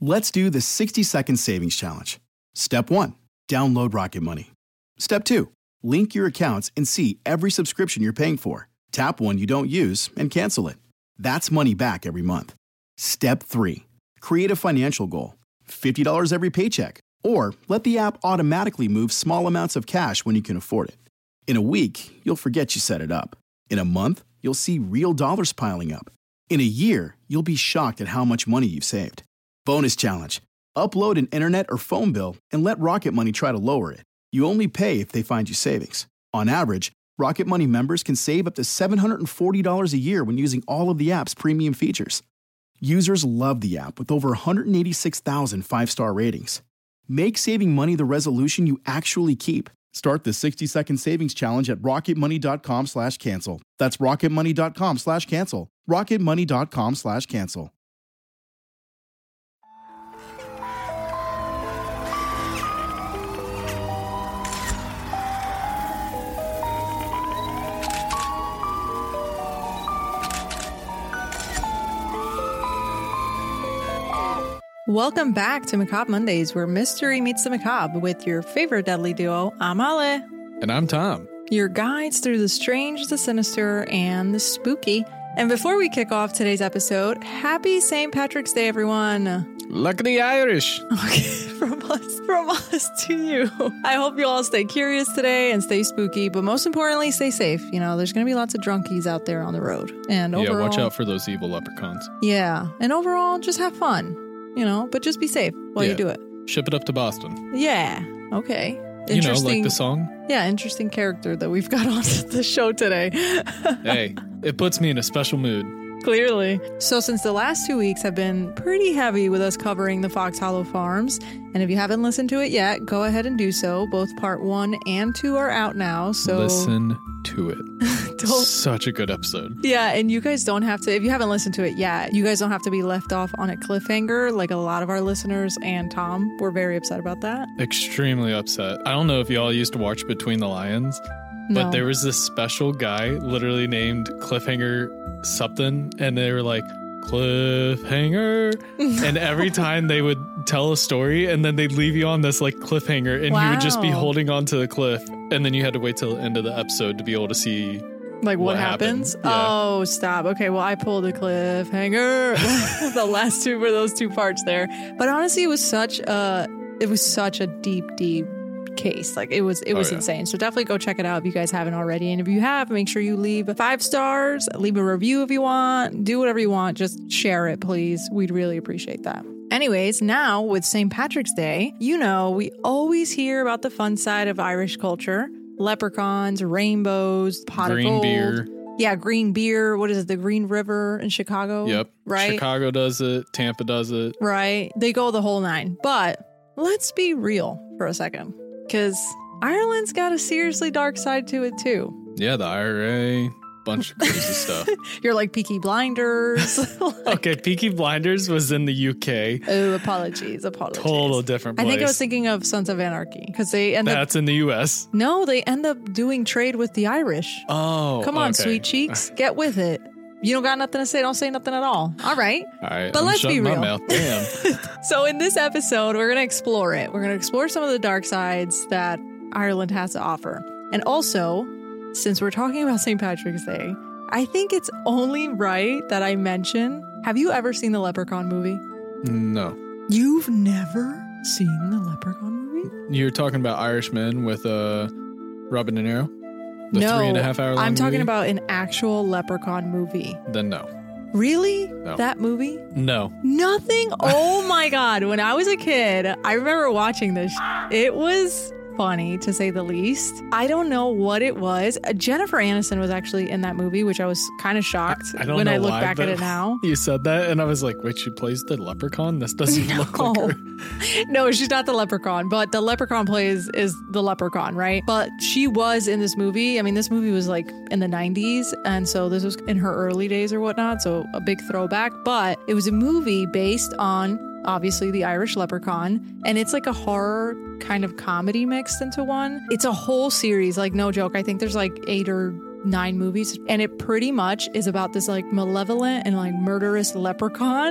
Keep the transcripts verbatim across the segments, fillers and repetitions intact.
Let's do the sixty second savings challenge. Step one, download Rocket Money. Step two, link your accounts and see every subscription you're paying for. Tap one you don't use and cancel it. That's money back every month. Step three, create a financial goal. fifty dollars every paycheck. Or let the app automatically move small amounts of cash when you can afford it. In a week, you'll forget you set it up. In a month, you'll see real dollars piling up. In a year, you'll be shocked at how much money you've saved. Bonus challenge. Upload an internet or phone bill and let Rocket Money try to lower it. You only pay if they find you savings. On average, Rocket Money members can save up to seven hundred forty dollars a year when using all of the app's premium features. Users love the app with over one hundred eighty-six thousand five-star ratings. Make saving money the resolution you actually keep. Start the sixty second savings challenge at rocketmoney.com slash cancel. That's rocketmoney.com slash cancel. rocketmoney.com slash cancel. Welcome back to Macabre Mondays, where mystery meets the macabre with your favorite deadly duo. I'm Ale. And I'm Tom. Your guides through the strange, the sinister, and the spooky. And before we kick off today's episode, happy Saint Patrick's Day, everyone. Lucky the Irish. Okay, from us, from us to you. I hope you all stay curious today and stay spooky, but most importantly, stay safe. You know, there's going to be lots of drunkies out there on the road. And overall, yeah, watch out for those evil leprechauns. Yeah, and overall, just have fun. You know, but just be safe while yeah. you do it. Ship it up to Boston. Yeah. Okay. You know, like the song? Yeah, interesting character that we've got on the show today. Hey, it puts me in a special mood. Clearly. So since the last two weeks have been pretty heavy with us covering the Fox Hollow Farms, and if you haven't listened to it yet, go ahead and do so. Both part one and two are out now. So listen to it. Such a good episode. Yeah, and you guys don't have to, if you haven't listened to it yet, you guys don't have to be left off on a cliffhanger like a lot of our listeners and Tom were very upset about that. Extremely upset. I don't know if y'all used to watch Between the Lions, but no. there was this special guy literally named Cliffhanger something, and they were like, cliffhanger. And every time they would tell a story and then they'd leave you on this like cliffhanger, and wow. you would just be holding on to the cliff, and then you had to wait till the end of the episode to be able to see like what, what happens. Yeah. Oh, stop. Okay, well, I pulled a cliffhanger. The last two were those two parts there. But honestly, it was such a it was such a deep, deep case. Like it was it was oh, yeah. insane. So definitely go check it out if you guys haven't already. And if you have, make sure you leave five stars, leave a review if you want, do whatever you want. Just share it, please. We'd really appreciate that. Anyways, now with Saint Patrick's Day, you know, we always hear about the fun side of Irish culture. Leprechauns, rainbows, pot green of gold. beer. Yeah, green beer. What is it? The Green River in Chicago? Yep. Right? Chicago does it. Tampa does it. Right. They go the whole nine. But let's be real for a second. Because Ireland's got a seriously dark side to it, too. Yeah, the I R A, bunch of crazy stuff. You're like Peaky Blinders. Like, okay, Peaky Blinders was in the U K. Oh, apologies, apologies. Total different place. I think I was thinking of Sons of Anarchy because they end That's up... That's in the U S. No, they end up doing trade with the Irish. Oh, Come on, okay. sweet cheeks. Get with it. You don't got nothing to say, don't say nothing at all. All right. All right. But I'm let's be real. My mouth. Damn. So in this episode, we're going to explore it. We're going to explore some of the dark sides that Ireland has to offer. And also, since we're talking about Saint Patrick's Day, I think it's only right that I mention, have you ever seen the Leprechaun movie? No. You've never seen the Leprechaun movie? You're talking about Irishmen with uh, Robin De Niro? The no, three and a half hour long I'm talking movie? about an actual Leprechaun movie. Then no. Really? No. That movie? No. Nothing? Oh my God. When I was a kid, I remember watching this. It was funny, to say the least. I don't know what it was. Uh, Jennifer Aniston was actually in that movie, which I was kind of shocked I, I don't when know I look why, back at it now. You said that, and I was like, wait, she plays the leprechaun? This doesn't no. look like her. No, she's not the leprechaun, but the leprechaun plays is the leprechaun, right? But she was in this movie. I mean, this movie was like in the nineties, and so this was in her early days or whatnot, so a big throwback. But it was a movie based on, obviously, the Irish leprechaun, and it's like a horror kind of comedy mixed into one. It's a whole series, like no joke. I think there's like eight or nine movies, and it pretty much is about this like malevolent and like murderous leprechaun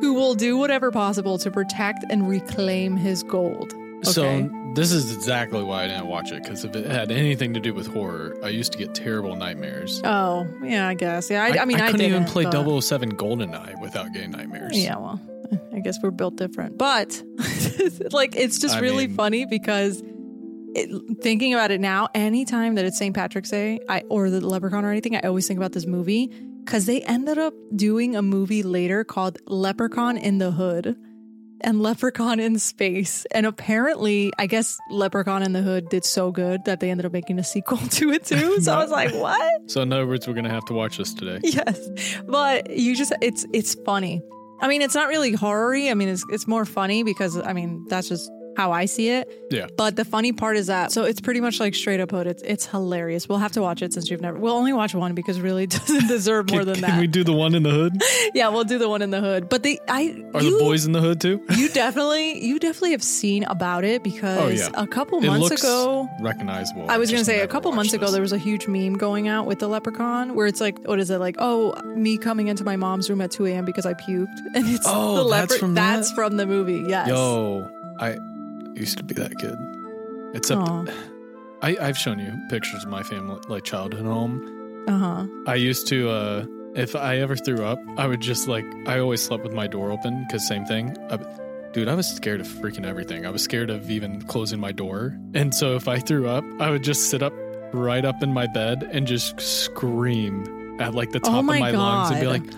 who will do whatever possible to protect and reclaim his gold. Okay? So this is exactly why I didn't watch it, because if it had anything to do with horror, I used to get terrible nightmares. Oh, yeah, I guess. Yeah, I, I, I mean, I, I couldn't even didn't, play but... double oh seven GoldenEye without getting nightmares. Yeah, well, I guess we're built different. But, like, it's just I really mean, funny because it, thinking about it now, anytime that it's Saint Patrick's Day I, or the Leprechaun or anything, I always think about this movie because they ended up doing a movie later called Leprechaun in the Hood. And Leprechaun in Space. And apparently, I guess Leprechaun in the Hood did so good that they ended up making a sequel to it too. So I was like, what? So in other words, we're going to have to watch this today. Yes. But you just, it's it's funny. I mean, it's not really horror-y. I mean, it's, it's more funny because, I mean, that's just how I see it. Yeah. But the funny part is that, so it's pretty much like Straight Up Hood. It's it's hilarious. We'll have to watch it since you've never, we'll only watch one because really it doesn't deserve more can, than can that. Can we do the one in the hood? Yeah, we'll do the one in the hood. But the, I, Are you, the boys in the hood too? you definitely, you definitely have seen about it because oh, yeah. a couple it months looks ago, recognizable. I was going to say a couple months this. ago, there was a huge meme going out with the Leprechaun where it's like, what is it? Like, oh, me coming into my mom's room at two a.m. because I puked. And it's oh, the that's leopard. from That's that? from the movie. Yes. Yo, I used to be that kid. Except I, I've shown you pictures of my family, like childhood home. Uh-huh. I used to, uh, if I ever threw up, I would just like, I always slept with my door open because same thing. I, dude, I was scared of freaking everything. I was scared of even closing my door. And so if I threw up, I would just sit up right up in my bed and just scream at like the top oh of my God. lungs and be like,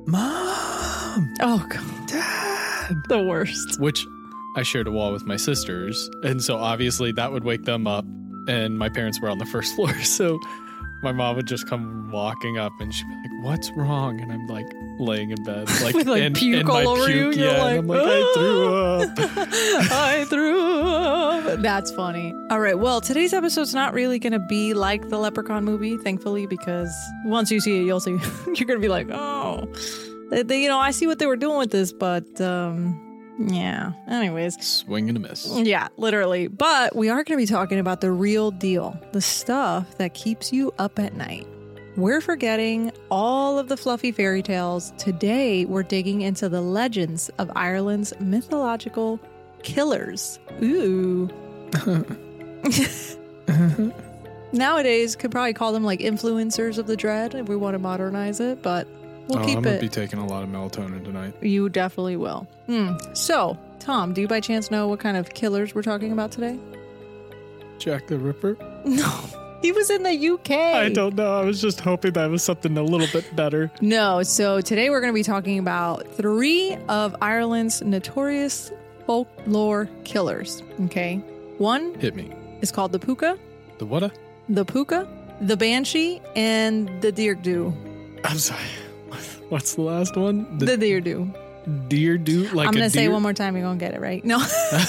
Mom! Oh, God. Dad! The worst. Which I shared a wall with my sisters, and so obviously that would wake them up, and my parents were on the first floor, so my mom would just come walking up and she'd be like, what's wrong? And I'm like laying in bed like, with like and, puke and all over puke, you. You're yeah, like, and I'm like, I threw up. I threw up. That's funny. All right, well, today's episode's not really going to be like the Leprechaun movie, thankfully, because once you see it, you'll see, you're going to be like, oh, they, they, you know, I see what they were doing with this, but um yeah. Anyways. Swing and a miss. Yeah, literally. But we are going to be talking about the real deal, the stuff that keeps you up at night. We're forgetting all of the fluffy fairy tales. Today, we're digging into the legends of Ireland's mythological killers. Ooh. Nowadays, could probably call them like influencers of the dread if we want to modernize it, but we'll oh, keep I'm it. gonna be taking a lot of melatonin tonight. You definitely will. Hmm. So, Tom, do you by chance know what kind of killers we're talking about today? Jack the Ripper? No, he was in the U K. I don't know. I was just hoping that was something a little bit better. No, so today we're going to be talking about three of Ireland's notorious folklore killers. Okay. One Hit me. is called the Puka, The what? the Puka, the Banshee, and the Deirdu. I'm sorry. What's the last one? The, the Deirdu. Deer do like I'm going a to say deer? it one more time. You're going to get it right. No.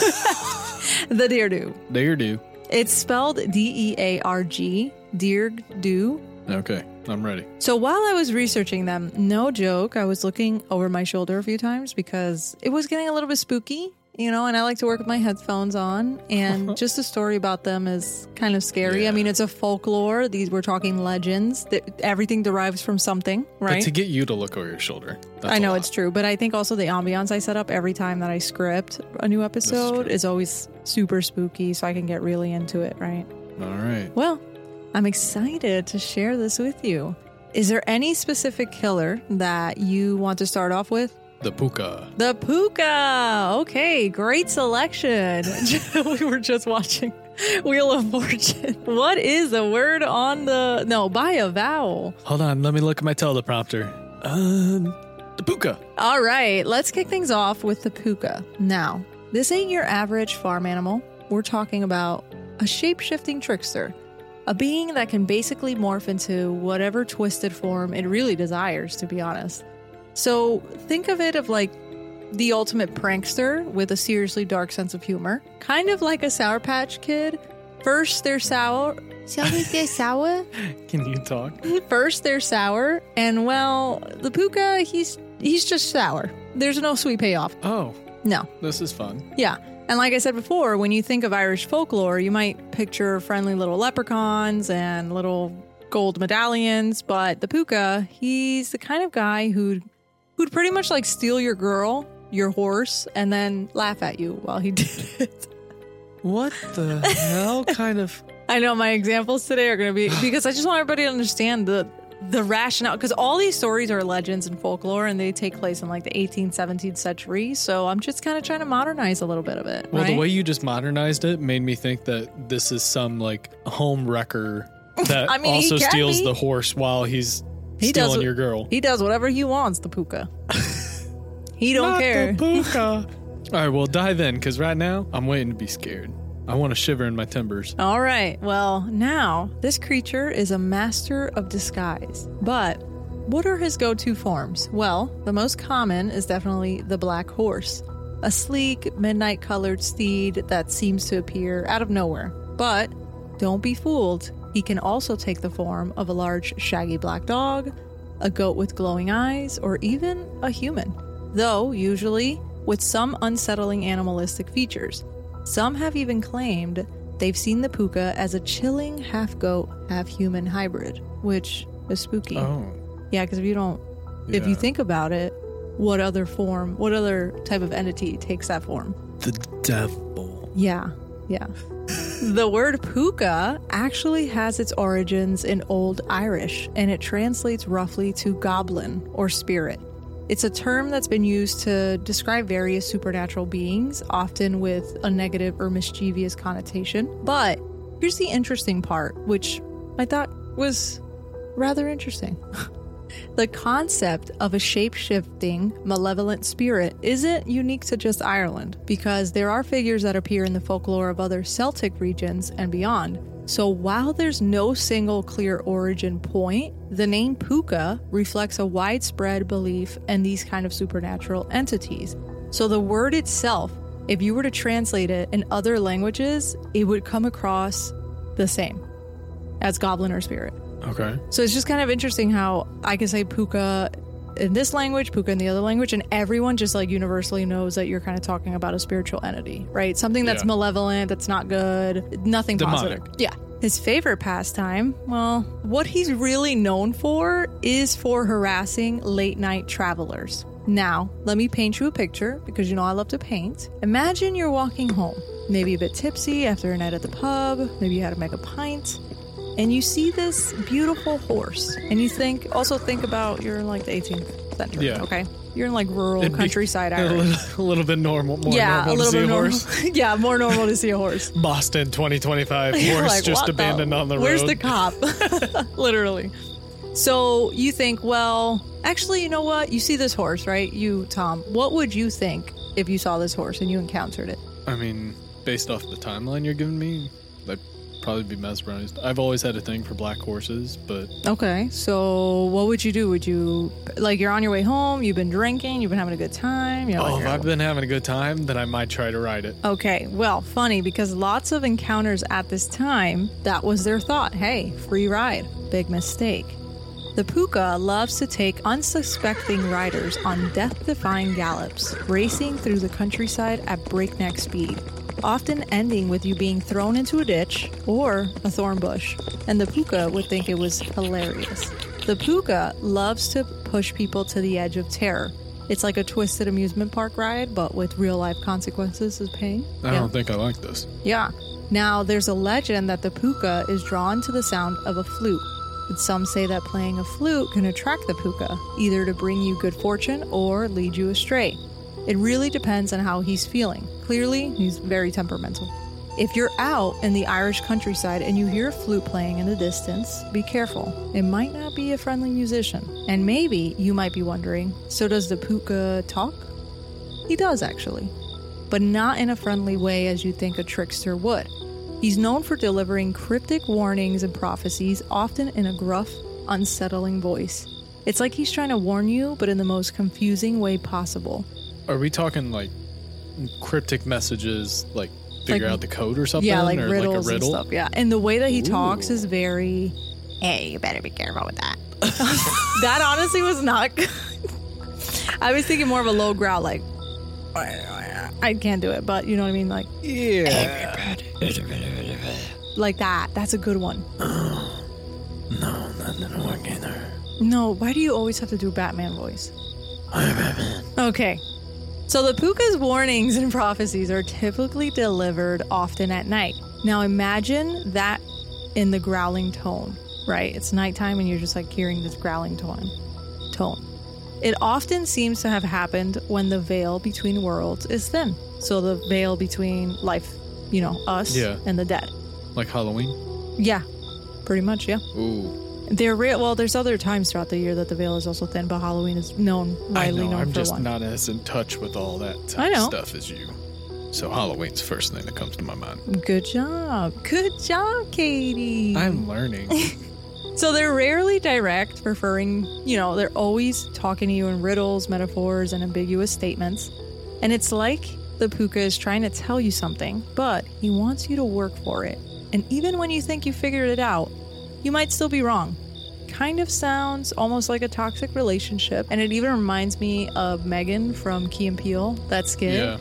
The Deirdu. Deer do. It's spelled D E A R G, Deirdu. Okay, I'm ready. So while I was researching them, no joke, I was looking over my shoulder a few times because it was getting a little bit spooky, you know, and I like to work with my headphones on. And just the story about them is kind of scary. Yeah. I mean, it's a folklore. These we're talking legends. That everything derives from something, right? But to get you to look over your shoulder. That's I know a lot. it's true, but I think also the ambiance I set up every time that I script a new episode true. is always super spooky, so I can get really into it, right? All right. Well, I'm excited to share this with you. Is there any specific killer that you want to start off with? The Puka. The Puka. Okay, great selection. We were just watching Wheel of Fortune. What is the word on the... No, by a vowel. Hold on, let me look at my teleprompter. Um, the Puka. All right, let's kick things off with the Puka. Now, this ain't your average farm animal. We're talking about a shape-shifting trickster. A being that can basically morph into whatever twisted form it really desires, to be honest. So think of it of like the ultimate prankster with a seriously dark sense of humor. Kind of like a Sour Patch Kid. First they're sour. Shall we get sour? Can you talk? First they're sour, and well, the Puka, he's he's just sour. There's no sweet payoff. Oh, No. this is fun. Yeah. And like I said before, when you think of Irish folklore, you might picture friendly little leprechauns and little gold medallions, but the Puka, he's the kind of guy who who'd pretty much like steal your girl, your horse, and then laugh at you while he did it. What the hell kind of... I know my examples today are going to be, because I just want everybody to understand the the rationale, because all these stories are legends and folklore, and they take place in like the eighteenth, seventeenth century. So I'm just kind of trying to modernize a little bit of it. Well, right? the way you just modernized it made me think that this is some like home wrecker that I mean, also he can steals be. the horse while he's He stealing does, your girl. He does whatever he wants, the puka. He don't Not care. the puka. All right, well, dive in, because right now I'm waiting to be scared. I want to shiver in my timbers. All right. Well, now this creature is a master of disguise. But what are his go-to forms? Well, the most common is definitely the black horse, a sleek, midnight-colored steed that seems to appear out of nowhere. But don't be fooled. He can also take the form of a large, shaggy black dog, a goat with glowing eyes, or even a human, though usually with some unsettling animalistic features. Some have even claimed they've seen the puka as a chilling half-goat, half-human hybrid, which is spooky. Oh. Yeah, because if you don't, if you Yeah. think about it, what other form, what other type of entity takes that form? The devil. Yeah, yeah. The word puka actually has its origins in Old Irish, and it translates roughly to goblin or spirit. It's a term that's been used to describe various supernatural beings, often with a negative or mischievous connotation. But here's the interesting part, which I thought was rather interesting. The concept of a shape-shifting, malevolent spirit isn't unique to just Ireland, because there are figures that appear in the folklore of other Celtic regions and beyond. So while there's no single clear origin point, the name puka reflects a widespread belief in these kind of supernatural entities. So the word itself, if you were to translate it in other languages, it would come across the same as goblin or spirit. Okay. So it's just kind of interesting how I can say puka in this language, puka in the other language, and everyone just like universally knows that you're kind of talking about a spiritual entity, right? Something that's Yeah. malevolent, that's not good, nothing Demonic. positive. Yeah. His favorite pastime, well, what he's really known for is for harassing late night travelers. Now, let me paint you a picture, because you know I love to paint. Imagine you're walking home, maybe a bit tipsy after a night at the pub, maybe you had to make a pint, and you see this beautiful horse, and you think, also think about you're in like the eighteenth century, Yeah. okay? You're in like rural It'd be countryside A Irish. little, a little bit normal. More Yeah, normal a little to see bit a normal. horse. Yeah, more normal to see a horse. Boston twenty twenty-five. You're Horse like, just what abandoned on the road. Where's the cop? Literally. So you think, well, actually, you know what? You see this horse, right? You, Tom, what would you think if you saw this horse and you encountered it? I mean, based off the timeline you're giving me, I'd probably be mesmerized. I've always had a thing for black horses, but Okay, so what would you do? Would you, like, you're on your way home, you've been drinking, you've been having a good time? You're oh, like, if you're- I've been having a good time, then I might try to ride it. Okay, well, funny, because lots of encounters at this time, that was their thought. Hey, free ride. Big mistake. The puka loves to take unsuspecting riders on death-defying gallops, racing through the countryside at breakneck speed, often ending with you being thrown into a ditch or a thorn bush, and the puka would think it was hilarious. The puka loves to push people to the edge of terror. It's like a twisted amusement park ride, but with real-life consequences as pain. I Yeah. don't think I like this. Yeah. Now, there's a legend that the puka is drawn to the sound of a flute. And some say that playing a flute can attract the puka, either to bring you good fortune or lead you astray. It really depends on how he's feeling. Clearly, he's very temperamental. If you're out in the Irish countryside and you hear a flute playing in the distance, be careful. It might not be a friendly musician. And maybe you might be wondering, so does the puka talk? He does, actually. But not in a friendly way as you think a trickster would. He's known for delivering cryptic warnings and prophecies, often in a gruff, unsettling voice. It's like he's trying to warn you, but in the most confusing way possible. Are we talking like cryptic messages, like figure Like- out the code or something? Yeah, like or riddles like a riddle? and stuff. Yeah, and the way that he Ooh. talks is very. Hey, you better be careful with that. That honestly was not. Good. I was thinking more of a low growl, like. I can't do it, but you know what I mean, like Yeah. like that. That's a good one. No, that didn't work either. No, why do you always have to do Batman voice? Okay. So the puka's warnings and prophecies are typically delivered often at night. Now imagine that in the growling tone, right? It's nighttime and you're just like hearing this growling tone. Tone. It often seems to have happened when the veil between worlds is thin. So the veil between life, you know, us Yeah. and the dead. Like Halloween? Yeah, pretty much, yeah. Ooh. They're re- well, there's other times throughout the year that the veil is also thin, but Halloween is known, I widely know, known I'm for just one. not as in touch with all that type I know. of stuff as you. So Halloween's the first thing that comes to my mind. Good job. Good job, Katie. I'm learning. So they're rarely direct, referring, you know, they're always talking to you in riddles, metaphors, and ambiguous statements. And it's like the puka is trying to tell you something, but he wants you to work for it. And even when you think you figured it out, you might still be wrong. Kind of sounds almost like a toxic relationship. And it even reminds me of Megan from Key and Peele, that skit. Yeah.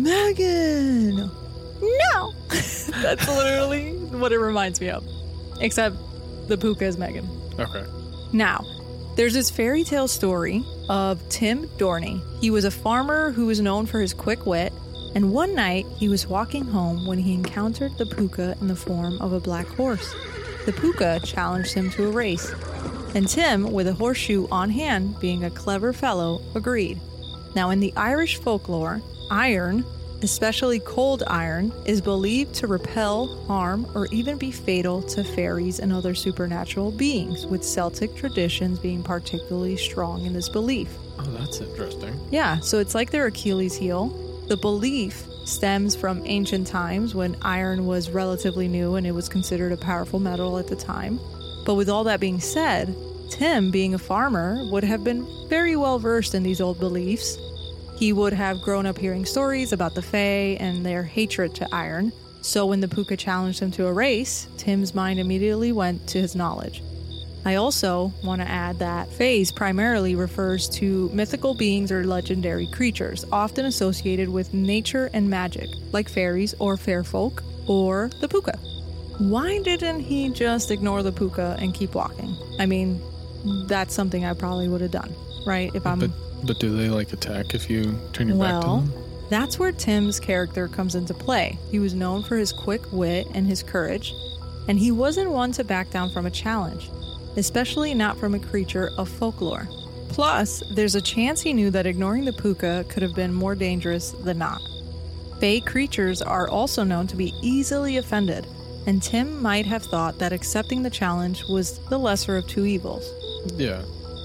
Megan! No! That's literally what it reminds me of. Except the puka is Megan. Okay. Now, there's this fairy tale story of Tim Dorney. He was a farmer who was known for his quick wit, and one night he was walking home when he encountered the puka in the form of a black horse. The puka challenged him to a race, and Tim, with a horseshoe on hand, being a clever fellow, agreed. Now, in the Irish folklore, iron, especially cold iron, is believed to repel, harm, or even be fatal to fairies and other supernatural beings, with Celtic traditions being particularly strong in this belief. Oh, that's interesting. Yeah, so it's like their Achilles heel. The belief stems from ancient times when iron was relatively new and it was considered a powerful metal at the time. But with all that being said, Tim, being a farmer, would have been very well versed in these old beliefs. He would have grown up hearing stories about the Fae and their hatred to iron. So when the puka challenged him to a race, Tim's mind immediately went to his knowledge. I also want to add that Faes primarily refers to mythical beings or legendary creatures, often associated with nature and magic, like fairies or fair folk, or the puka. Why didn't he just ignore the puka and keep walking? I mean, that's something I probably would have done, right? If I'm... But, but do they, like, attack if you turn your back to Well, them? that's where Tim's character comes into play. He was known for his quick wit and his courage, and he wasn't one to back down from a challenge, especially not from a creature of folklore. Plus, there's a chance he knew that ignoring the puka could have been more dangerous than not. Fae creatures are also known to be easily offended, and Tim might have thought that accepting the challenge was the lesser of two evils. Yeah.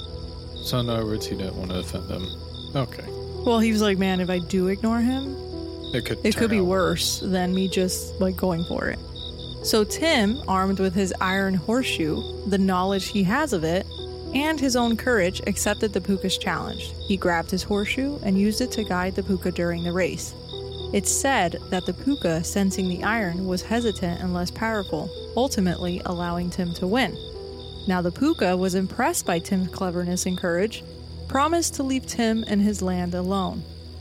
So in other words, he didn't want to offend them. Okay. Well, he was like, man, if I do ignore him, It could it turn could be out worse than me just like going for it. So Tim, armed with his iron horseshoe, the knowledge he has of it, and his own courage, accepted the puka's challenge. He grabbed his horseshoe and used it to guide the puka during the race. It's said that the puka, sensing the iron, was hesitant and less powerful, ultimately allowing Tim to win. Now the puka was impressed by Tim's cleverness and courage, promised to leave Tim and his land alone.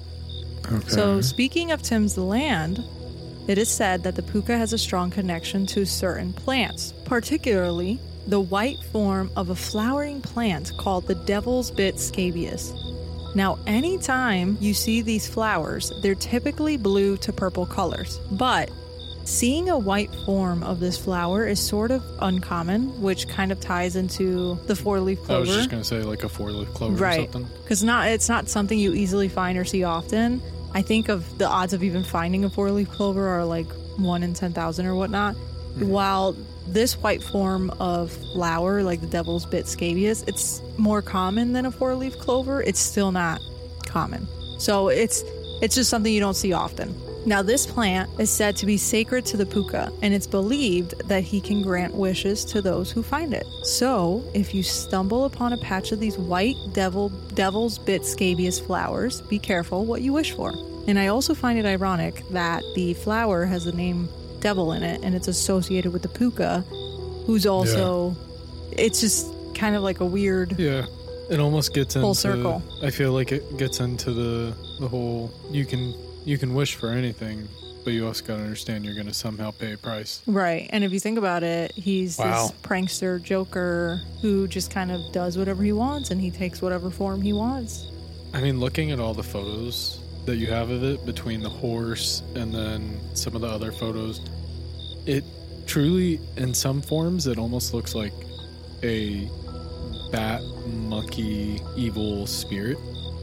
Okay. So speaking of Tim's land, it is said that the puka has a strong connection to certain plants, particularly the white form of a flowering plant called the devil's bit scabious. Now, anytime you see these flowers, they're typically blue to purple colors, but seeing a white form of this flower is sort of uncommon, which kind of ties into the four-leaf I clover. was just going to say like a four-leaf clover Right. or something. Because not it's not something you easily find or see often. I think of the odds of even finding a four-leaf clover are like one in ten thousand or whatnot. Mm-hmm. While this white form of flower, like the devil's bit scabious, it's more common than a four-leaf clover. It's still not common. So it's it's just something you don't see often. Now, this plant is said to be sacred to the puka, and it's believed that he can grant wishes to those who find it. So, if you stumble upon a patch of these white devil devil's bit scabious flowers, be careful what you wish for. And I also find it ironic that the flower has the name devil in it, and it's associated with the puka, who's also... Yeah. It's just kind of like a weird... Yeah. It almost gets Full into... circle. I feel like it gets into the the whole... You can... You can wish for anything, but you also got to understand you're going to somehow pay a price. Right. And if you think about it, he's Wow. this prankster joker who just kind of does whatever he wants, and he takes whatever form he wants. I mean, looking at all the photos that you have of it between the horse and then some of the other photos, it truly, in some forms, it almost looks like a bat, monkey, evil spirit.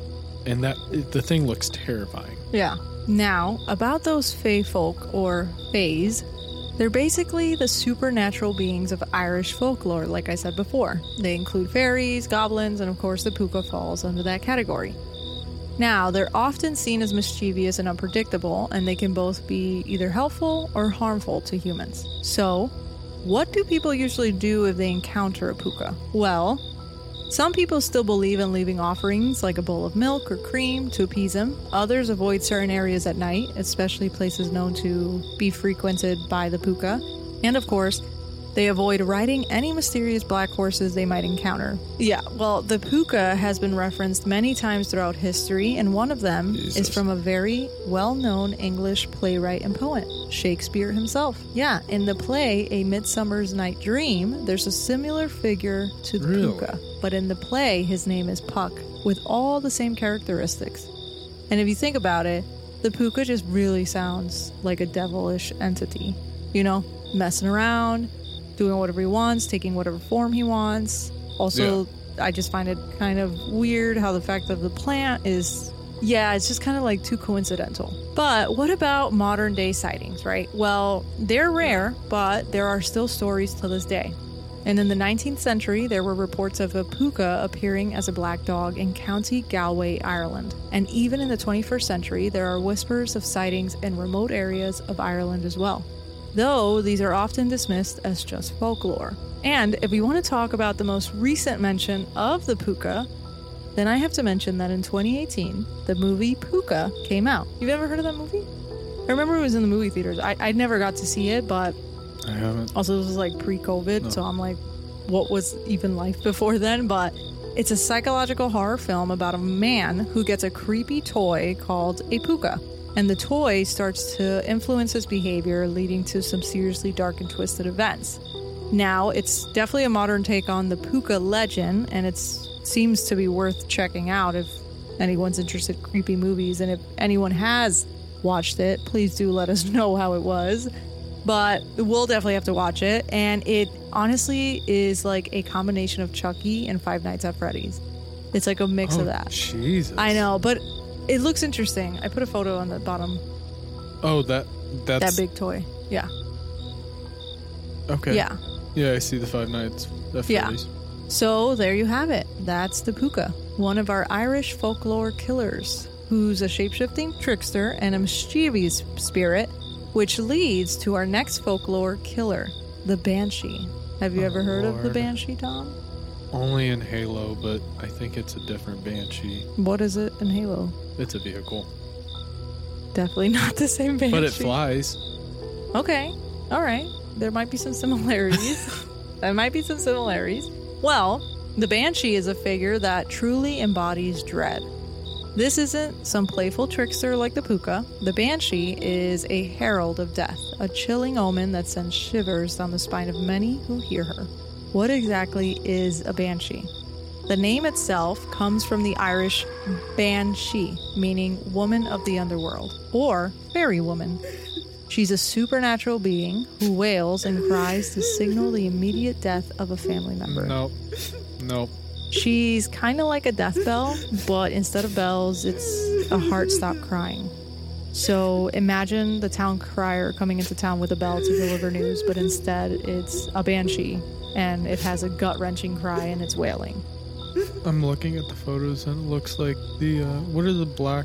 And that the thing looks terrifying. Yeah. Now, about those fae folk, or fays, they're basically the supernatural beings of Irish folklore, like I said before. They include fairies, goblins, and of course the puka falls under that category. Now, they're often seen as mischievous and unpredictable, and they can both be either helpful or harmful to humans. So, what do people usually do if they encounter a puka? Well, some people still believe in leaving offerings like a bowl of milk or cream to appease them. Others avoid certain areas at night, especially places known to be frequented by the puka. And of course, they avoid riding any mysterious black horses they might encounter. Yeah, well, the puka has been referenced many times throughout history, and one of them Jesus. is from a very well-known English playwright and poet, Shakespeare himself. Yeah, in the play A Midsummer's Night Dream, there's a similar figure to the really? puka, but in the play, his name is Puck, with all the same characteristics. And if you think about it, the puka just really sounds like a devilish entity. You know, messing around, doing whatever he wants, taking whatever form he wants. Also, yeah. I just find it kind of weird how the fact that the plant is, yeah, it's just kind of like too coincidental. But what about modern day sightings, right? Well, they're rare, but there are still stories to this day. And in the nineteenth century, there were reports of a puka appearing as a black dog in County Galway, Ireland. And even in the twenty-first century, there are whispers of sightings in remote areas of Ireland as well, though these are often dismissed as just folklore. And if we want to talk about the most recent mention of the puka, then I have to mention that in twenty eighteen, the movie Puka came out. You've ever heard of that movie? I remember it was in the movie theaters. I, I never got to see it, but I haven't. Also, this was like pre-COVID, no. So I'm like, what was even life before then? But it's a psychological horror film about a man who gets a creepy toy called a puka. And the toy starts to influence his behavior, leading to some seriously dark and twisted events. Now, it's definitely a modern take on the puka legend, and it seems to be worth checking out if anyone's interested in creepy movies. And if anyone has watched it, please do let us know how it was. But we'll definitely have to watch it. And it honestly is like a combination of Chucky and Five Nights at Freddy's. It's like a mix oh, of that. Jesus. I know, but it looks interesting. I put a photo on the bottom. Oh, that that's... That big toy. Yeah. Okay. Yeah. Yeah, I see the Five Nights at Freddy's. Yeah. So there you have it. That's the puka, one of our Irish folklore killers, who's a shape-shifting trickster and a mischievous spirit, which leads to our next folklore killer, the Banshee. Have you oh, ever heard Lord. of the Banshee, Tom? Only in Halo, but I think it's a different Banshee. What is it in Halo? It's a vehicle. Definitely not the same Banshee. But it flies. Okay. All right. There might be some similarities. There might be some similarities. Well, the Banshee is a figure that truly embodies dread. This isn't some playful trickster like the puka. The Banshee is a herald of death, a chilling omen that sends shivers down the spine of many who hear her. What exactly is a Banshee? The name itself comes from the Irish Banshee, meaning woman of the underworld, or fairy woman. She's a supernatural being who wails and cries to signal the immediate death of a family member. Nope. Nope. She's kind of like a death bell, but instead of bells, it's a heart stop crying. So imagine the town crier coming into town with a bell to deliver news, but instead it's a banshee, and it has a gut-wrenching cry and it's wailing. I'm looking at the photos and it looks like the, uh, what are the black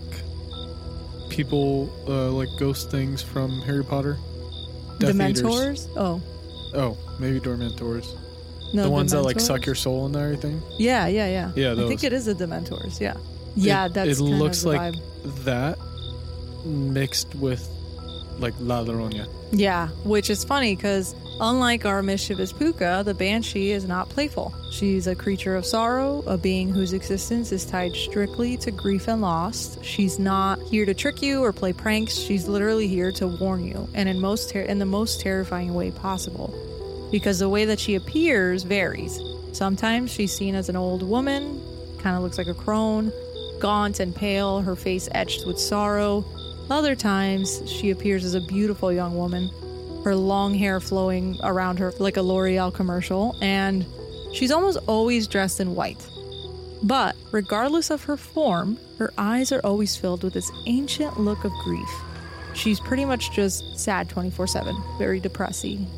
people, uh, like ghost things from Harry Potter? Death Dementors? Eaters. Oh. Oh, maybe Dementors. No, the ones Dementors? that like suck your soul and everything? Yeah, yeah, yeah. Yeah, those. I think it is the Dementors, yeah. Yeah, it, that's It kind looks of the like vibe. that mixed with like La Llorona. Yeah, which is funny because unlike our mischievous puka, the banshee is not playful. She's a creature of sorrow, a being whose existence is tied strictly to grief and loss. She's not here to trick you or play pranks. She's literally here to warn you, and in most ter- in the most terrifying way possible. Because the way that she appears varies. Sometimes she's seen as an old woman, kind of looks like a crone. gaunt and pale, her face etched with sorrow. Other times, she appears as a beautiful young woman, her long hair flowing around her like a L'Oreal commercial, and she's almost always dressed in white. But regardless of her form, her eyes are always filled with this ancient look of grief. She's pretty much just sad twenty-four seven, very depressing.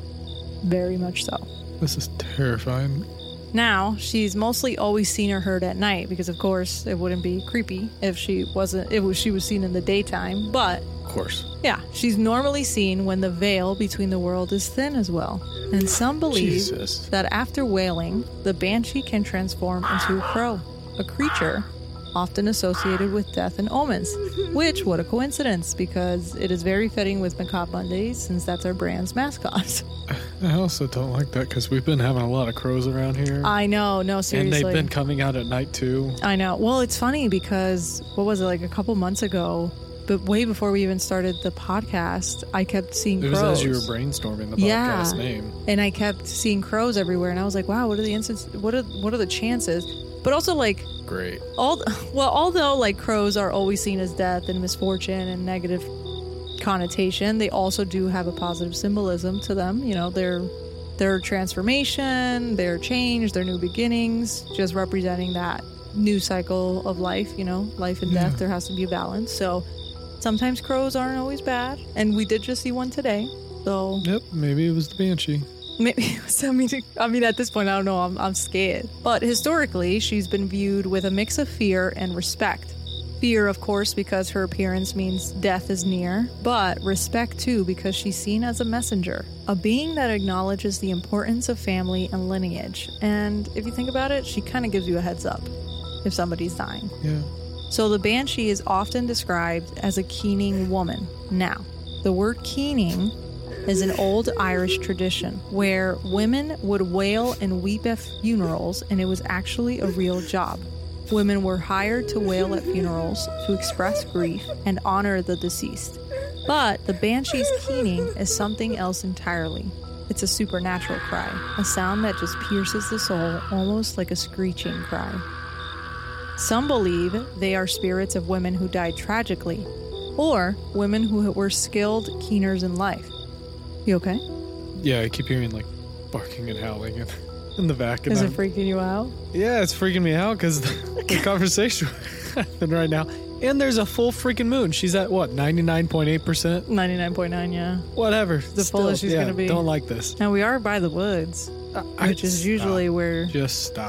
Very much so. This is terrifying. Now, she's mostly always seen or heard at night because, of course, it wouldn't be creepy if she wasn't. If she was seen in the daytime. But of course, yeah, she's normally seen when the veil between the world is thin as well. And some believe Jesus. that after wailing, the banshee can transform into a crow, a creature often associated with death and omens. Which, what a coincidence, because it is very fitting with Macabre Mondays, since that's our brand's mascot. I also don't like that because we've been having a lot of crows around here. I know, no, seriously. And they've been coming out at night too. I know. Well, it's funny because, what was it, like a couple months ago, but way before we even started the podcast, I kept seeing it crows. It was as you were brainstorming the yeah. podcast name. And I kept seeing crows everywhere, and I was like, wow, what are the instances, what are, what are the chances? But also, like, great. All well, although like crows are always seen as death and misfortune and negative connotation, they also do have a positive symbolism to them. You know, their their transformation, their change, their new beginnings, just representing that new cycle of life. You know, life and death. Yeah. There has to be a balance. So sometimes crows aren't always bad, and we did just see one today. So yep, maybe it was the banshee. Maybe, I mean, I mean, at this point, I don't know. I'm, I'm scared. But historically, she's been viewed with a mix of fear and respect. Fear, of course, because her appearance means death is near, but respect, too, because she's seen as a messenger, a being that acknowledges the importance of family and lineage. And if you think about it, she kind of gives you a heads up if somebody's dying. Yeah. So the banshee is often described as a keening woman. Now, the word keening is an old Irish tradition where women would wail and weep at funerals, and it was actually a real job. Women were hired to wail at funerals to express grief and honor the deceased. But the banshee's keening is something else entirely. It's a supernatural cry, a sound that just pierces the soul, almost like a screeching cry. Some believe they are spirits of women who died tragically, or women who were skilled keeners in life. You okay? Yeah, I keep hearing like barking and howling in, in the back. And Is I'm, it freaking you out? Yeah, it's freaking me out because the, the conversation happening right now. And there's a full freaking moon. She's at what, ninety-nine point eight percent? ninety-nine point nine, yeah. Whatever. The fullest she's yeah, going to be. Don't like this. Now, we are by the woods, I, which is usually stop. where... Just stop.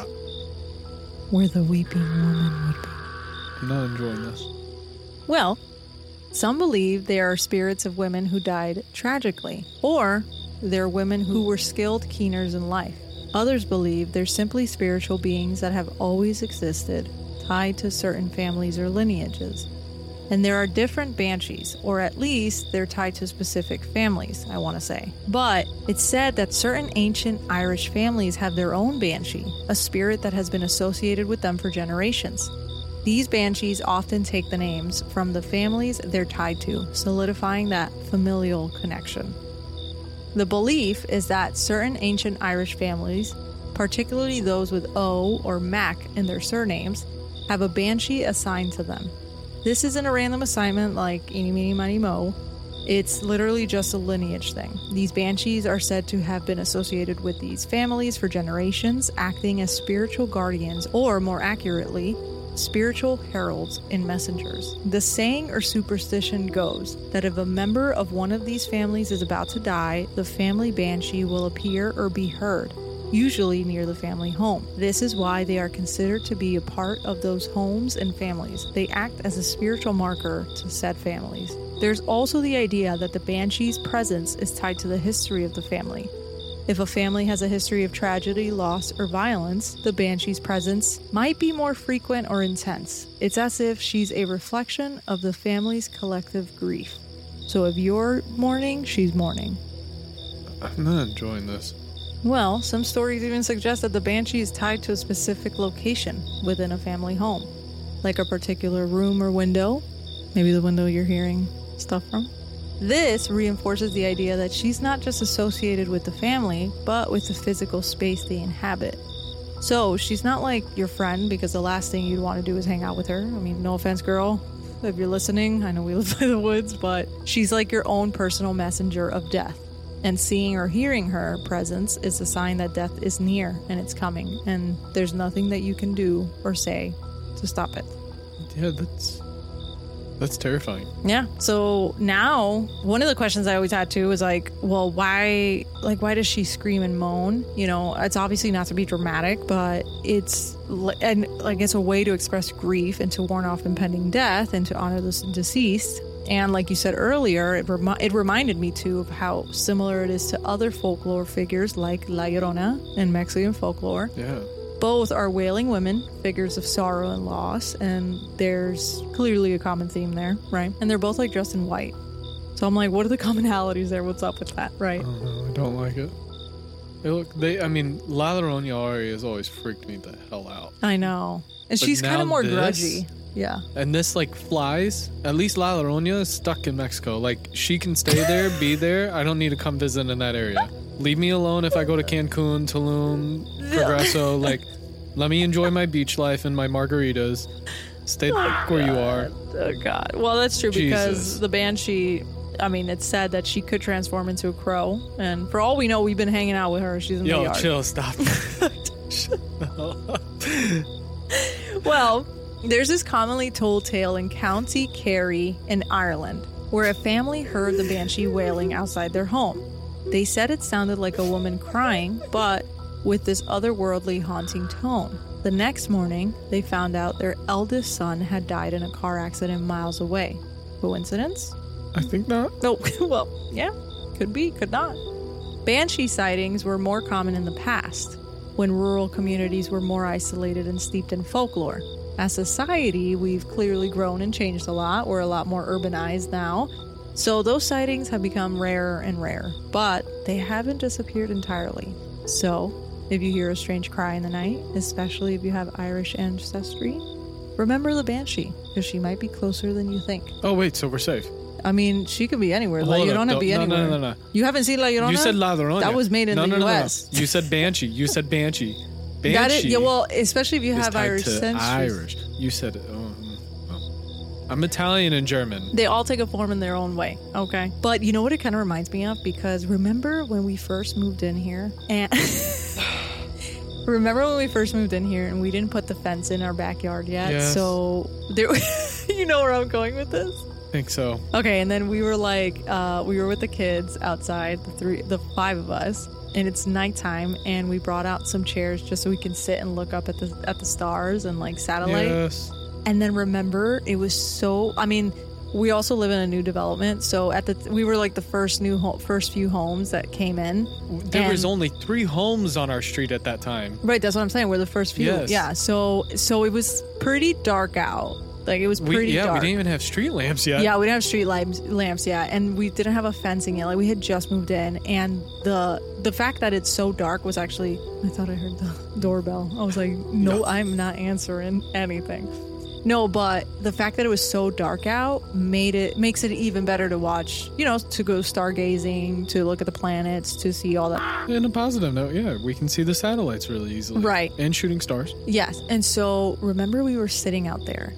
Where the weeping woman would be. I'm not enjoying this. Well, some believe they are spirits of women who died tragically, or they're women who were skilled keeners in life. Others believe they're simply spiritual beings that have always existed, tied to certain families or lineages. And there are different banshees, or at least they're tied to specific families, I want to say. But it's said that certain ancient Irish families have their own banshee, a spirit that has been associated with them for generations. These banshees often take the names from the families they're tied to, solidifying that familial connection. The belief is that certain ancient Irish families, particularly those with O or Mac in their surnames, have a banshee assigned to them. This isn't a random assignment like eeny, meeny, miny, mo. It's literally just a lineage thing. These banshees are said to have been associated with these families for generations, acting as spiritual guardians, or more accurately, spiritual heralds and messengers. The saying or superstition goes that if a member of one of these families is about to die, the family banshee will appear or be heard, usually near the family home. This is why they are considered to be a part of those homes and families. They act as a spiritual marker to said families. There's also the idea that the banshee's presence is tied to the history of the family. If a family has a history of tragedy, loss, or violence, the banshee's presence might be more frequent or intense. It's as if she's a reflection of the family's collective grief. So if you're mourning, she's mourning. I'm not enjoying this. Well, some stories even suggest that the banshee is tied to a specific location within a family home, like a particular room or window, maybe the window you're hearing stuff from. This reinforces the idea that she's not just associated with the family, but with the physical space they inhabit. So she's not like your friend, because the last thing you'd want to do is hang out with her. I mean, no offense, girl, if you're listening. I know we live by the woods, but she's like your own personal messenger of death. And seeing or hearing her presence is a sign that death is near and it's coming. And there's nothing that you can do or say to stop it. Yeah, that's that's terrifying. Yeah. So now, one of the questions I always had too is like, well, why, like, why does she scream and moan? You know, it's obviously not to be dramatic, but it's, and like, it's a way to express grief and to warn off impending death and to honor the deceased. And like you said earlier, it, remi- it reminded me too of how similar it is to other folklore figures like La Llorona in Mexican folklore. Yeah. Both are wailing women, figures of sorrow and loss, and there's clearly a common theme there, right? And they're both like dressed in white. So I'm like, what are the commonalities there? What's up with that, right? I don't know. I don't like it. They look, they, I mean, La Llorona Ari has always freaked me the hell out. I know. And But she's kind now of more this- grudgy. Yeah. And this, like, flies. At least La Llorona is stuck in Mexico. Like, she can stay there, be there. I don't need to come visit in that area. Leave me alone if I go to Cancun, Tulum, Progreso. Like, let me enjoy my beach life and my margaritas. Stay the fuck where you are. Oh, God. Well, that's true because Jesus. the banshee, I mean, it's said that she could transform into a crow. And for all we know, we've been hanging out with her. She's in the Yo, yard. chill, stop. Shut the hell up. Well, there's this commonly told tale in County Kerry in Ireland where a family heard the banshee wailing outside their home. They said it sounded like a woman crying, but with this otherworldly haunting tone. The next morning, they found out their eldest son had died in a car accident miles away. Coincidence? I think not. No, well, yeah, could be, could not. Banshee sightings were more common in the past, when rural communities were more isolated and steeped in folklore. As society, we've clearly grown and changed a lot. We're a lot more urbanized now. So those sightings have become rarer and rarer, but they haven't disappeared entirely. So if you hear a strange cry in the night, especially if you have Irish ancestry, remember the banshee, because she might be closer than you think. Oh, wait, so we're safe. I mean, she could be anywhere. La Hold up, Llorona don't- be no, no, anywhere. no, no, no. You haven't seen La Llorona? You said La Llorona. That was made in no, the no, no, U no, S. no. You said Banshee. You said Banshee. Banshee. That is, yeah, well, especially if you is have tied Irish to ancestry. Irish. You said it. Oh, oh. I'm Italian and German. They all take a form in their own way, okay? But you know what it kind of reminds me of? Because remember when we first moved in here? And remember when we first moved in here and we didn't put the fence in our backyard yet? Yes. So there, you know where I'm going with this? I think so. Okay, and then we were like, uh, we were with the kids outside, the three, the five of us, and it's nighttime, and we brought out some chairs just so we can sit and look up at the at the stars and like satellite. Yes. And then remember, it was so. I mean, we also live in a new development, so at the we were like the first new ho- first few homes that came in. There was And- only three homes on our street at that time. Right, that's what I'm saying. We're the first few. Yes. Yeah. So so it was pretty dark out. Like it was We, pretty yeah, dark. we didn't even have street lamps yet. Yeah, we didn't have street lamps, lamps yet, and we didn't have a fencing yet. Like we had just moved in, and the the fact that it's so dark was actually. I thought I heard the doorbell. I was like, no, No. I'm not answering anything. No, but the fact that it was so dark out made it makes it even better to watch. You know, to go stargazing, to look at the planets, to see all that. In a positive note, yeah, we can see the satellites really easily. Right. And shooting stars. Yes, and so remember we were sitting out there.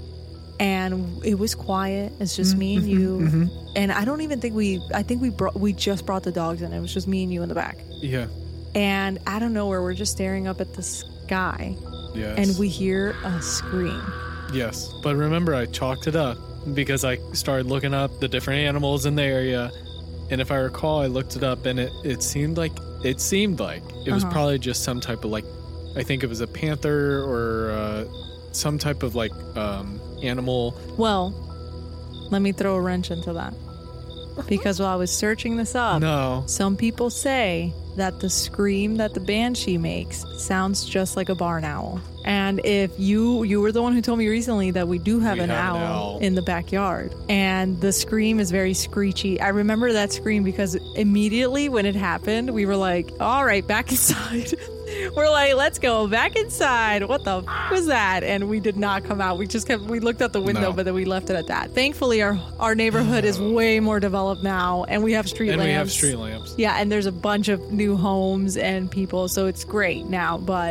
And it was quiet. It's just me and you. And I don't even think we. I think we brought. We just brought the dogs in. It was just me and you in the back. Yeah. And out of nowhere, we're just staring up at the sky, Yes. and we hear a scream. Yes. But remember, I chalked it up because I started looking up the different animals in the area. And if I recall, I looked it up, and it, it seemed like it seemed like it was Uh-huh. probably just some type of like, I think it was a panther or uh, some type of like um, animal. Well, let me throw a wrench into that, because while I was searching this up, No. some people say that the scream that the banshee makes sounds just like a barn owl. And if you you were the one who told me recently that we do have, We an, have an owl owl. in the backyard, and the scream is very screechy. I remember that scream because immediately when it happened, we were like, all right, back inside. We're like, let's go back inside. What the f- was that? And we did not come out. We just kept, we looked out the window, No. but then we left it at that. Thankfully, our our neighborhood is way more developed now, and we have street And lamps. we have street lamps. Yeah, and there's a bunch of new homes and people, so it's great now. But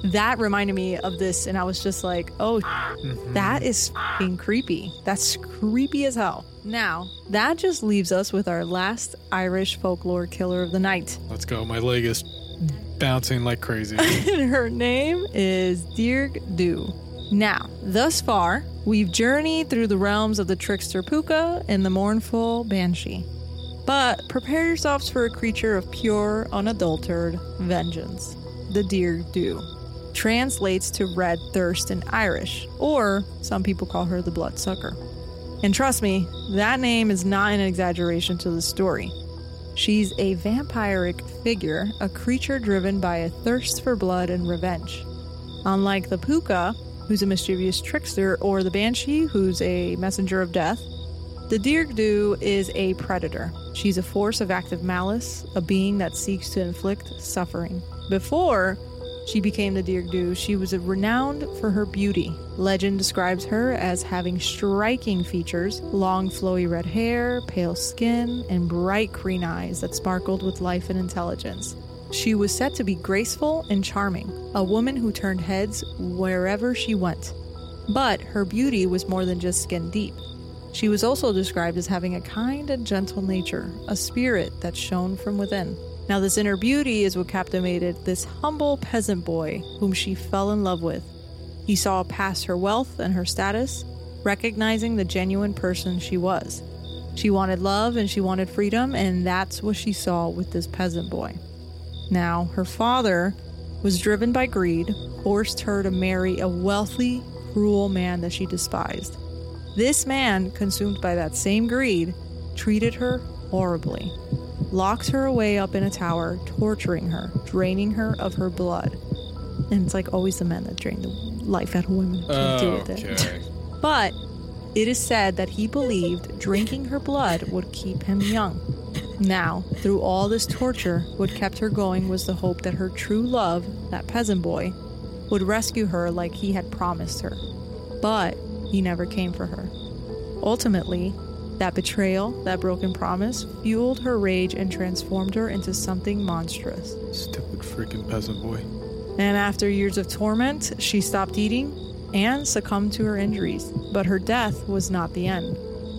that reminded me of this, and I was just like, oh, mm-hmm. that is f***ing creepy. That's creepy as hell. Now, that just leaves us with our last Irish folklore killer of the night. Let's go. My leg is bouncing like crazy. And her name is Dearg Dhu. Now, thus far, we've journeyed through the realms of the trickster Puka and the mournful Banshee. But prepare yourselves for a creature of pure, unadulterated vengeance. The Dearg Dhu translates to red thirst in Irish, or some people call her the bloodsucker. And trust me, that name is not an exaggeration to the story. She's a vampiric figure, a creature driven by a thirst for blood and revenge. Unlike the Puka, who's a mischievous trickster, or the Banshee, who's a messenger of death, the Dearg Dhu is a predator. She's a force of active malice, a being that seeks to inflict suffering. Before she became the Dearg Dhu, she was renowned for her beauty. Legend describes her as having striking features, long flowy red hair, pale skin, and bright green eyes that sparkled with life and intelligence. She was said to be graceful and charming, a woman who turned heads wherever she went. But her beauty was more than just skin deep. She was also described as having a kind and gentle nature, a spirit that shone from within. Now, this inner beauty is what captivated this humble peasant boy whom she fell in love with. He saw past her wealth and her status, recognizing the genuine person she was. She wanted love and she wanted freedom, and that's what she saw with this peasant boy. Now, her father was driven by greed, forced her to marry a wealthy, cruel man that she despised. This man, consumed by that same greed, treated her horribly. Locked her away up in a tower, torturing her, draining her of her blood. And it's like always the men that drain the life out of women. Can't deal with it. But it is said that he believed drinking her blood would keep him young. Now, through all this torture, what kept her going was the hope that her true love, that peasant boy, would rescue her like he had promised her. But he never came for her. Ultimately, that betrayal, that broken promise, fueled her rage and transformed her into something monstrous. Stupid freaking peasant boy. And after years of torment, she stopped eating and succumbed to her injuries. But her death was not the end.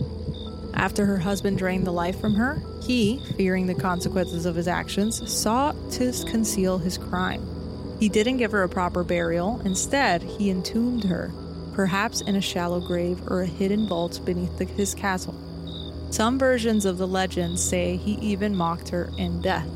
After her husband drained the life from her, he, fearing the consequences of his actions, sought to conceal his crime. He didn't give her a proper burial. Instead, he entombed her, perhaps in a shallow grave or a hidden vault beneath the, his castle. Some versions of the legend say he even mocked her in death.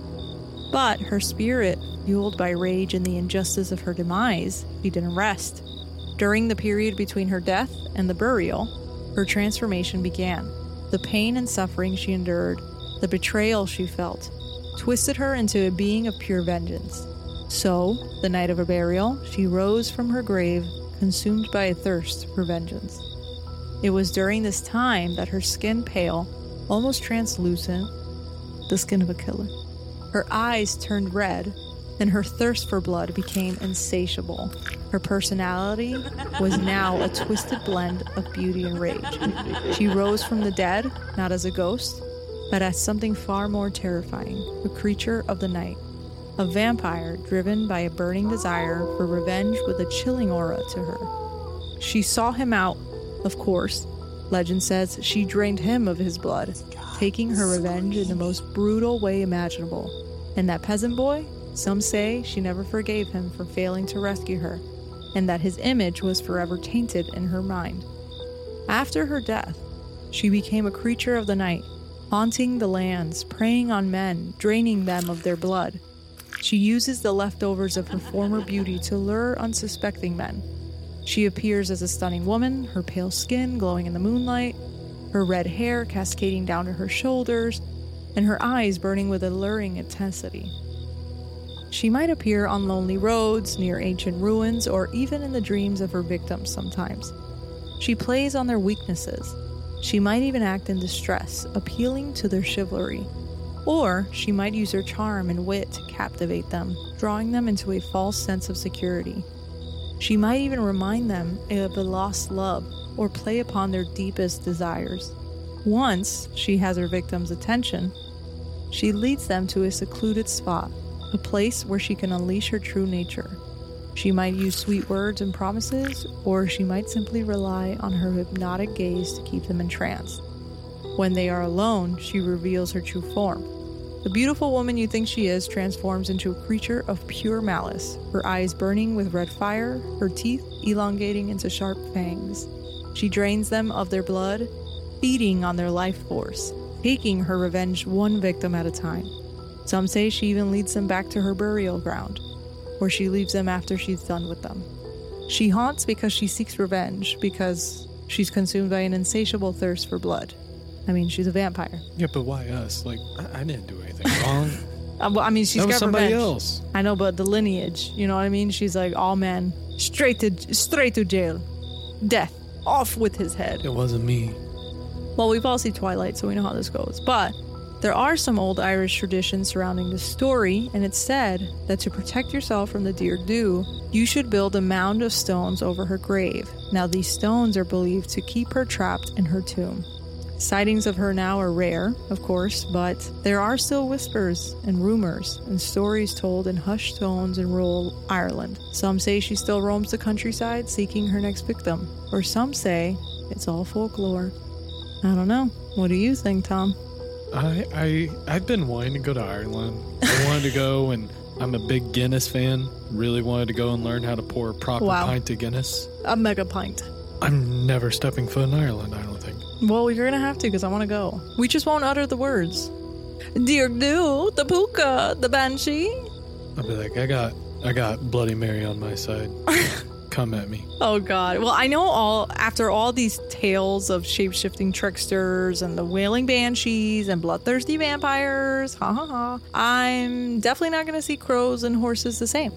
But her spirit, fueled by rage and the injustice of her demise, she didn't rest. During the period between her death and the burial, her transformation began. The pain and suffering she endured, the betrayal she felt, twisted her into a being of pure vengeance. So, the night of her burial, she rose from her grave, consumed by a thirst for vengeance. It was during this time that her skin pale, almost translucent, the skin of a killer. Her eyes turned red, and her thirst for blood became insatiable. Her personality was now a twisted blend of beauty and rage. She rose from the dead, not as a ghost, but as something far more terrifying, a creature of the night, a vampire driven by a burning desire for revenge with a chilling aura to her. She saw him out, of course. Legend says she drained him of his blood, taking her revenge in the most brutal way imaginable. And that peasant boy? Some say she never forgave him for failing to rescue her, and that his image was forever tainted in her mind. After her death, she became a creature of the night, haunting the lands, preying on men, draining them of their blood. She uses the leftovers of her former beauty to lure unsuspecting men. She appears as a stunning woman, her pale skin glowing in the moonlight, her red hair cascading down to her shoulders, and her eyes burning with alluring intensity. She might appear on lonely roads, near ancient ruins, or even in the dreams of her victims sometimes. She plays on their weaknesses. She might even act in distress, appealing to their chivalry. Or she might use her charm and wit to captivate them, drawing them into a false sense of security. She might even remind them of a lost love, or play upon their deepest desires. Once she has her victim's attention, she leads them to a secluded spot, a place where she can unleash her true nature. She might use sweet words and promises, or she might simply rely on her hypnotic gaze to keep them entranced. When they are alone, she reveals her true form. The beautiful woman you think she is transforms into a creature of pure malice, her eyes burning with red fire, her teeth elongating into sharp fangs. She drains them of their blood, feeding on their life force, taking her revenge one victim at a time. Some say she even leads them back to her burial ground, where she leaves them after she's done with them. She haunts because she seeks revenge, because she's consumed by an insatiable thirst for blood. I mean, she's a vampire. Yeah, but why us? Like, I, I didn't do anything wrong. Uh, well, I mean, she's that was got somebody revenge. else. I know, but the lineage, you know what I mean? She's like, all men, straight to straight to jail. Death. Off with his head. It wasn't me. Well, we've all seen Twilight, so we know how this goes. But there are some old Irish traditions surrounding the story, and it's said that to protect yourself from the Dear Dew, you should build a mound of stones over her grave. Now, these stones are believed to keep her trapped in her tomb. Sightings of her now are rare, of course, but there are still whispers and rumors and stories told in hushed tones in rural Ireland. Some say she still roams the countryside seeking her next victim, or some say it's all folklore. I don't know. What do you think, Tom? I, I, I've been wanting to go to Ireland. I wanted to go, and I'm a big Guinness fan. Really wanted to go and learn how to pour a proper Wow. pint of Guinness. A mega pint. I'm never stepping foot in Ireland, I don't think. Well, you're gonna have to because I want to go. We just won't utter the words. Dear Dew, the Puka, the Banshee. I'll be like, I got, I got Bloody Mary on my side. Come at me. Oh God. Well, I know all after all these tales of shape-shifting tricksters and the wailing banshees and bloodthirsty vampires, ha ha ha, I'm definitely not going to see crows and horses the same.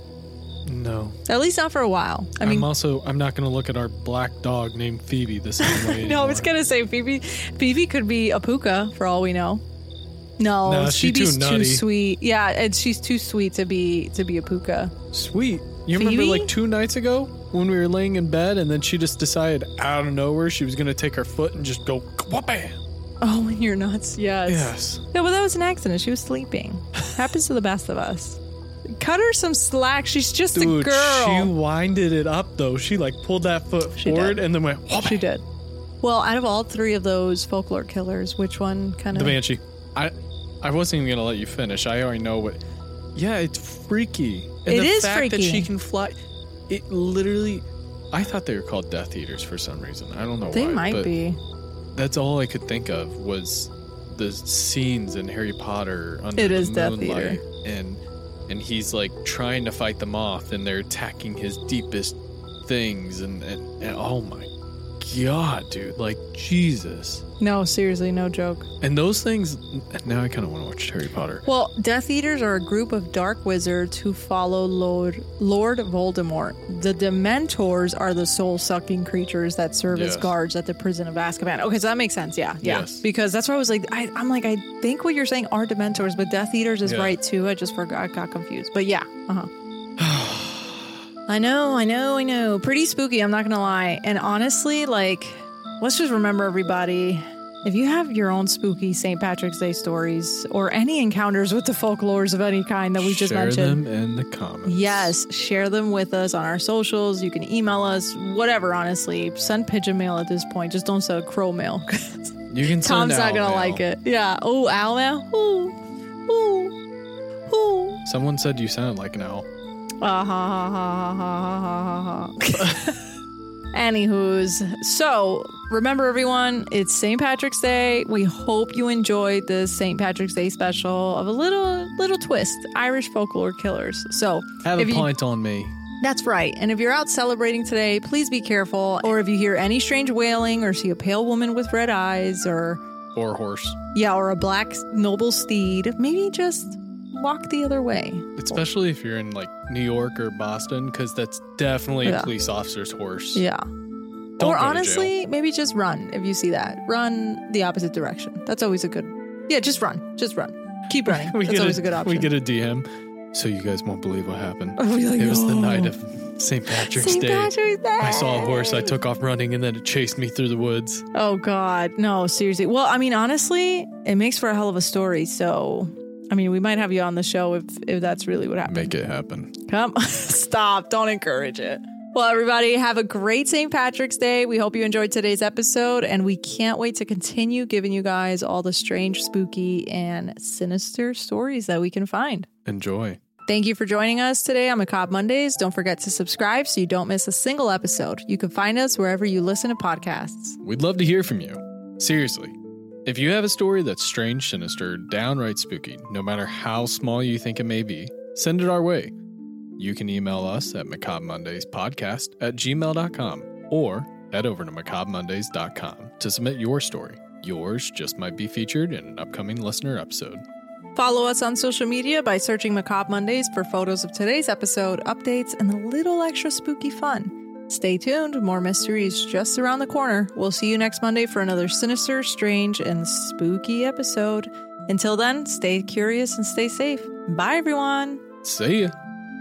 No. At least not for a while. I I mean, am also, I'm not going to look at our black dog named Phoebe the same way no, I anymore. was going to say Phoebe. Phoebe could be a puka for all we know. No, No, she too Phoebe's too, nutty. sweet. Yeah, and she's too sweet to be to be a puka. Sweet. You Phoebe? remember like two nights ago when we were laying in bed and then she just decided out of nowhere she was going to take her foot and just go, wha-bam. Oh, you're nuts. Yes. Yes. No, but that was an accident. She was sleeping. Happens to the best of us. Cut her some slack. She's just Dude, a girl. she winded it up though. She like pulled that foot She forward did. and then went, wha-bam. She did. Well, out of all three of those folklore killers, which one kind The of... Banshee. I I wasn't even going to let you finish. I already know what. Yeah, it's freaky. And It the is fact that freaky. she can fly. It literally. I thought they were called Death Eaters for some reason. I don't know They why. might but be. That's all I could think of was the scenes in Harry Potter under It the is Death moonlight, Eater. and and he's like trying to fight them off, and they're attacking his deepest things, and, and, and oh my god, dude, like Jesus. No, seriously, no joke. And those things. Now I kind of want to watch Harry Potter. Well, Death Eaters are a group of dark wizards who follow Lord Lord Voldemort. The Dementors are the soul-sucking creatures that serve as Yes. guards at the prison of Azkaban. Okay, so that makes sense. Yeah, yeah. Yes. Because that's why I was like, I, I'm like, I think what you're saying are Dementors, but Death Eaters is Yeah. right too. I just forgot, I got confused. But yeah, uh huh. I know, I know, I know. Pretty spooky, I'm not gonna lie. And honestly, like, let's just remember, everybody, if you have your own spooky Saint Patrick's Day stories or any encounters with the folklores of any kind that we just Share mentioned, them in the comments. yes, share them with us on our socials. You can email us, whatever, honestly. Send pigeon mail at this point. Just don't send crow mail. You can send Tom's not owl gonna mail. like it. Yeah. Oh, owl mail? Ooh. Ooh. Ooh. Someone said you sounded like an owl. Ah, ha, ha, ha, ha, ha, ha, ha. Anywho's, so remember everyone, it's Saint Patrick's Day. We hope you enjoyed this Saint Patrick's Day special of a little little twist, Irish folklore killers. So Have a if you- pint on me. that's right. And if you're out celebrating today, please be careful. Or if you hear any strange wailing or see a pale woman with red eyes or Or horse. yeah, or a black noble steed, maybe just walk the other way. Especially if you're in like New York or Boston, because that's definitely Yeah. a police officer's horse. Yeah. Don't or go to honestly, jail. maybe just run if you see that. Run the opposite direction. That's always a good. Yeah, just run. Just run. Keep running. we That's get always a, good option. We get a D M, so you guys won't believe what happened. Oh, we're like, It was the "Oh, night of Saint Patrick's Saint Day. Patrick's Day. I saw a horse. I took off running, and then it chased me through the woods. Oh God, no, seriously. Well, I mean, honestly, it makes for a hell of a story. So I mean, we might have you on the show if, if that's really what happened. Make it happen. Come, stop. Don't encourage it. Well, everybody, have a great Saint Patrick's Day. We hope you enjoyed today's episode, and we can't wait to continue giving you guys all the strange, spooky, and sinister stories that we can find. Enjoy. Thank you for joining us today on Macabre Mondays. Don't forget to subscribe so you don't miss a single episode. You can find us wherever you listen to podcasts. We'd love to hear from you. Seriously. If you have a story that's strange, sinister, downright spooky, no matter how small you think it may be, send it our way. You can email us at macabremondayspodcast at gmail dot com or head over to macabre mondays dot com to submit your story. Yours just might be featured in an upcoming listener episode. Follow us on social media by searching Macabre Mondays for photos of today's episode, updates, and a little extra spooky fun. Stay tuned, more mysteries just around the corner. We'll see you next Monday for another sinister, strange, and spooky episode. Until then, stay curious and stay safe. Bye, everyone. See ya.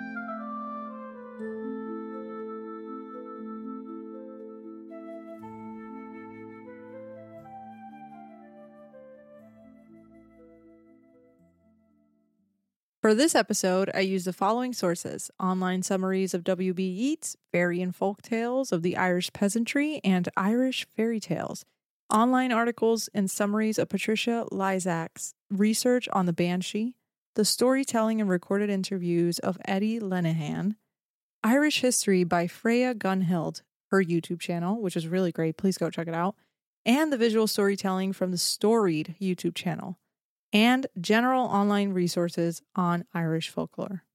For this episode, I used the following sources: online summaries of W B Yeats, fairy and folk tales of the Irish peasantry, and Irish fairy tales, online articles and summaries of Patricia Lysack's research on the Banshee, the storytelling and recorded interviews of Eddie Lenihan, Irish history by Freya Gunhild, her YouTube channel, which is really great. Please go check it out, and the visual storytelling from the Storied YouTube channel, and general online resources on Irish folklore.